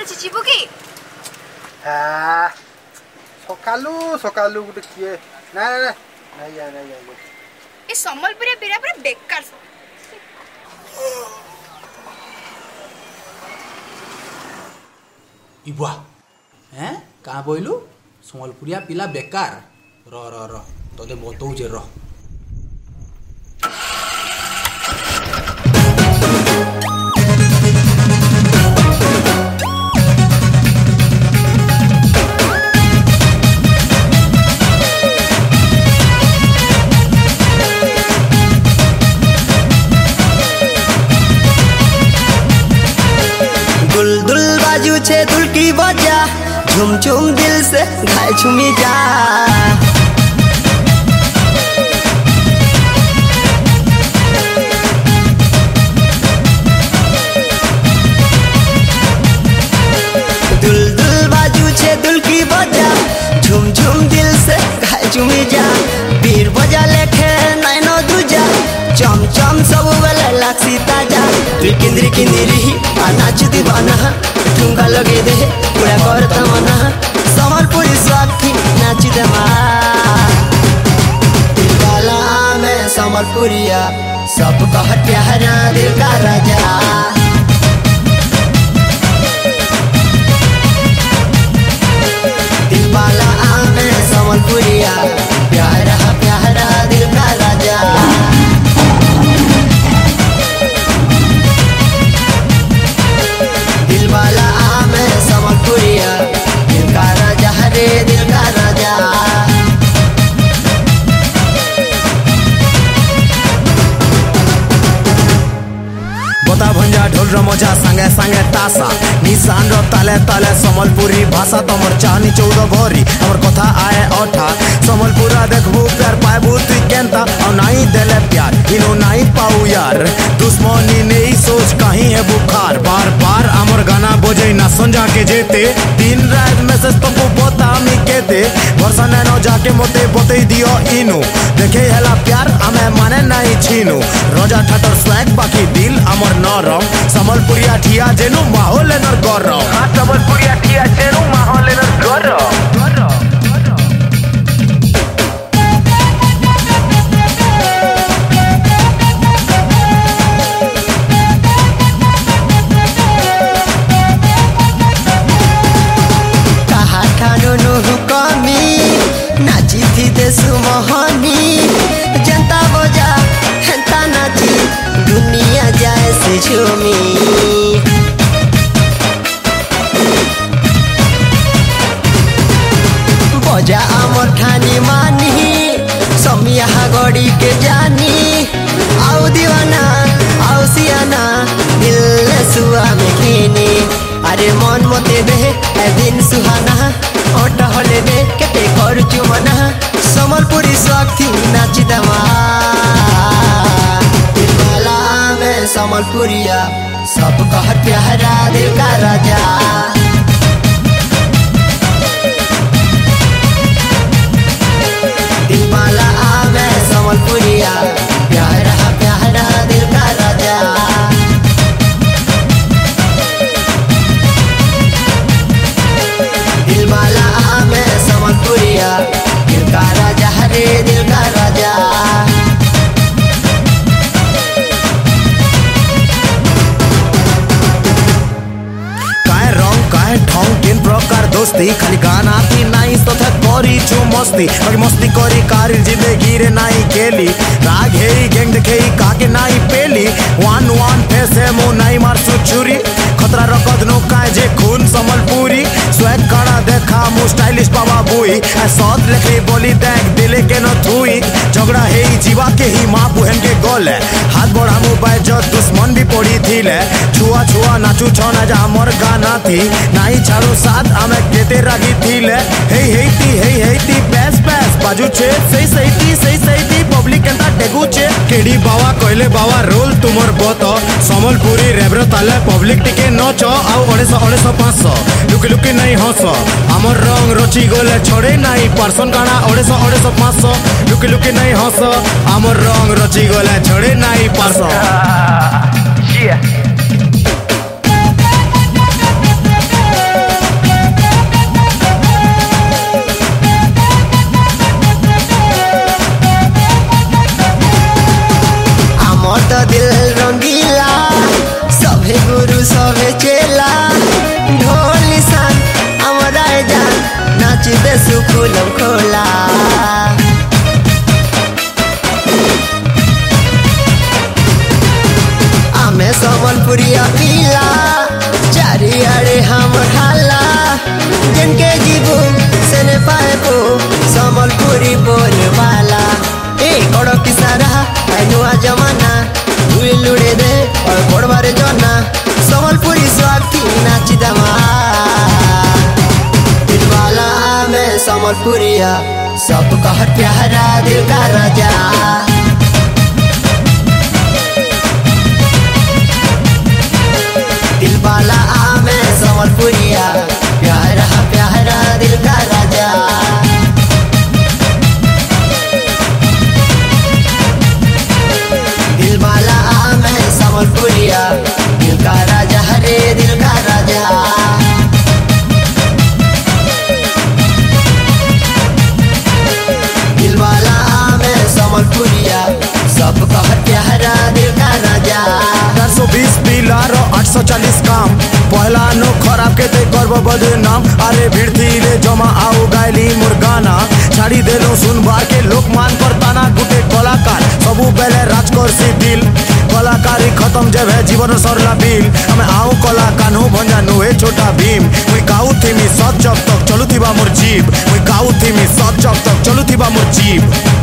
ଅଛି ଯିବୁ କି? ସକାଳୁ ସକାଳୁ ଗୋଟେ କିଏ ନାଇଁ ଏ ସମ୍ବଲପୁରିଆ ବିରା ପୁରା ବେକାର। इबुआ हैं कहाँ बोलू सम्बलपुरिया पिला बेकार र तोते बतौचे र दुल बाजू छे दुल की बजा झुम झुम दिल से घाय झुमी जा दुल बाजू छे दुल की बजा झुम झुम दिल से घाय झुमी जा बीर बजा लेखे नैनो दूजा चम चम सब बेले लाक्सी ताजा तुई किंदरी किंदरी नाच दीवाना ठुंगा लगे दे पूरा करता मना सम्बलपुरी स्वार्थी नाच दे दिलवाला में सम्बलपुरिया सब कह प्यारा दिल का राजा दिलवाला में सम्बलपुरिया प्यारा प्यारा दिल का राजा दिलवाला में सम्बलपुरिया दिल का राजा रे दिल का राजा बता भंजा ढोल मजा संगे संगे तासा निशान ताले ताले सम्बलपुरी भाषा तमर चाहनी 14 भरी हमर कथा आए अठा सम्बलपुरा देखबू प्यार पाबू तु केनता और नहीं देले प्यार इनो नहीं पाऊ यार दुश्मनी नहीं सोच कहीं है बुखार बार बार हमर गाना बजे ना संजा के जेते दिन रात मैसेज तुमको बता मी केते वर्षा न जाके मोते बतई दियो इनो देखे हला प्यार हमें माने नहीं छीनो रोजा ठाटर स्वैग बाकी दिल हमर नरम सम्बलपुरिया ठिया जेनु माहौल नर गरम सम्बलपुरिया ठिया जेनु माहौल नर गरम कहा ठानो नु कमी नाची थी देसु मोहनी जनता बजा हेंता नाची दुनिया जाए से झूमी बजा अमर ठानी मानी समिया गड़ी के जानी आओ दीवाना आओ सियाना दिल सुआ में खीनी अरे मन मते दे दिन सुहाना ओट हले दे केते कर चुमना सम्बलपुरी स्वार्थी नाची दमा दिलवाला में सम्बलपुरिया सब कह प्यारा दिल का राजा दिलवाला में सम्बलपुरिया प्यारा प्यारा दिल का राजा दिलवाला में सम्बलपुरिया दिल का राजा रे दिल का राजा किन प्रकार दोस्ती खाली गाना थी नाई तो था करी छु मस्ती बाकी मस्ती करी कारी जिंदगी रे नाई केली राग हेई गैंग देखेई काके नाई पेली वन फेसे मो नाई मार छुरी खतरा रकद नो काय जे खून सम्बलपुरी स्वैग काड़ा देखा मु स्टाइलिश बाबा बुई ए सद लेखली बोली देख दिले के न थुई झगड़ा हेई जीवा के ही मां बहन के गले हाथ बढ़ा मु बाय जो दुश्मन भी पड़ी थीले छुआ छुआ नाचू छना जा हमर गाना थी नाई छाड़ू साथ हमें केते रागी थीले हेई बेस बाजू छे सही थी पब्लिक केंता डेगू छे केडी बावा कहले बावा रोल तुमर बत सम्बलपुरी रेब्र ताले पब्लिक टिके नच आउ 250 500 लुकी लुकी नहीं हस हमर रंग रची गले छोड़े नहीं पर्सन गाना 250 500 लुकी लुकी नहीं हस हमर रंग रची गले छोड़े नहीं पर्सन कड़क सारा नुआ जमाना हुए लुड़े दे और पड़वारे जना संबलपुरी स्वाति नाची दमा दिलवाला में संबलपुरिया सबका प्यारा दिल का राजा दिलवाला में संबलपुरिया प्यारा प्यारा दिल का राजा दिलवाला में संबलपुरिया दिल का राजा हरे दिल का राजा दिलवाला में संबलपुरिया सबका प्यारा दिल का राजा 420 पिलार 840 काम पहला नो खराब के ते करब बदनाम अरे भीड़ थी जमा आओ गायली मुर्गाना छाड़ी देलो सुनबार के लोकमान पर ताना गुटे कलाकार सबू बेले राजकोर सी दिल कलाकारी खत्म जब है जीवन सरला बिल हमें आओ कला कान्हू भंजा नुहे छोटा भीम मुई गाऊ थी मी सच जब तक चलू थी बा मोर जीव मुई गाऊ थी मी सच जब तक चलू थी बा मोर जीव